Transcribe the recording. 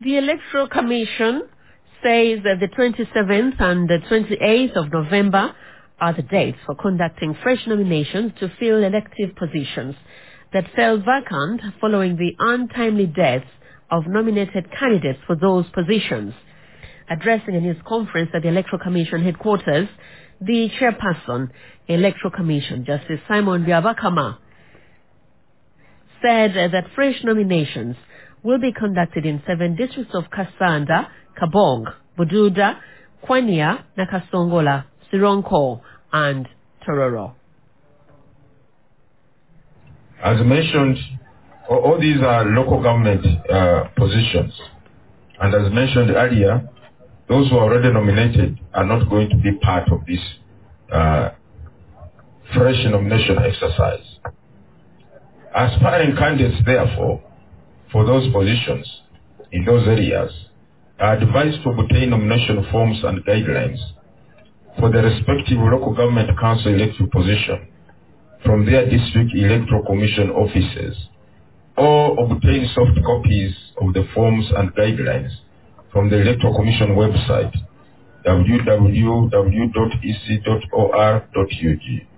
The Electoral Commission says that the 27th and the 28th of November are the dates for conducting fresh nominations to fill elective positions that fell vacant following the untimely deaths of nominated candidates for those positions. Addressing a news conference at the Electoral Commission headquarters, the chairperson, Electoral Commission, Justice Simon Byabakama, said that fresh nominations will be conducted in 7 districts of Kasanda, Kabong, Bududa, Kwanya, Nakasongola, Sironko, and Tororo. As mentioned, all these are local government positions. And as mentioned earlier, those who are already nominated are not going to be part of this fresh nomination exercise. Aspiring candidates, therefore, for those positions in those areas are advised to obtain nomination forms and guidelines for the respective local government council electoral position from their district electoral commission offices, or obtain soft copies of the forms and guidelines from the Electoral Commission website, www.ec.or.ug.